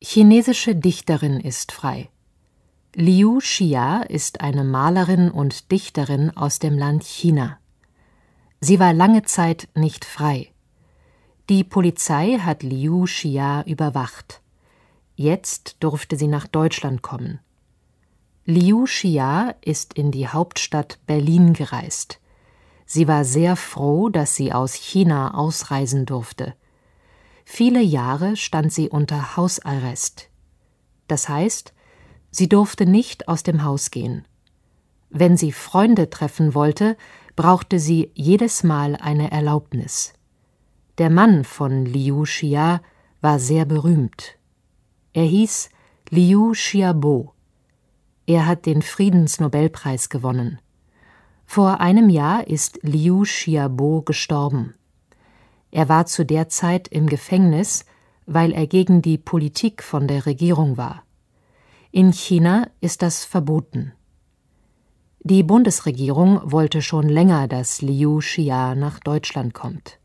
Chinesische Dichterin ist frei. Liu Xia ist eine Malerin und Dichterin aus dem Land China. Sie war lange Zeit nicht frei. Die Polizei hat Liu Xia überwacht. Jetzt durfte sie nach Deutschland kommen. Liu Xia ist in die Hauptstadt Berlin gereist. Sie war sehr froh, dass sie aus China ausreisen durfte. Viele Jahre stand sie unter Hausarrest. Das heißt, sie durfte nicht aus dem Haus gehen. Wenn sie Freunde treffen wollte, brauchte sie jedes Mal eine Erlaubnis. Der Mann von Liu Xia war sehr berühmt. Er hieß Liu Xiaobo. Er hat den Friedensnobelpreis gewonnen. Vor einem Jahr ist Liu Xiaobo gestorben. Er war zu der Zeit im Gefängnis, weil er gegen die Politik von der Regierung war. In China ist das verboten. Die Bundesregierung wollte schon länger, dass Liu Xia nach Deutschland kommt.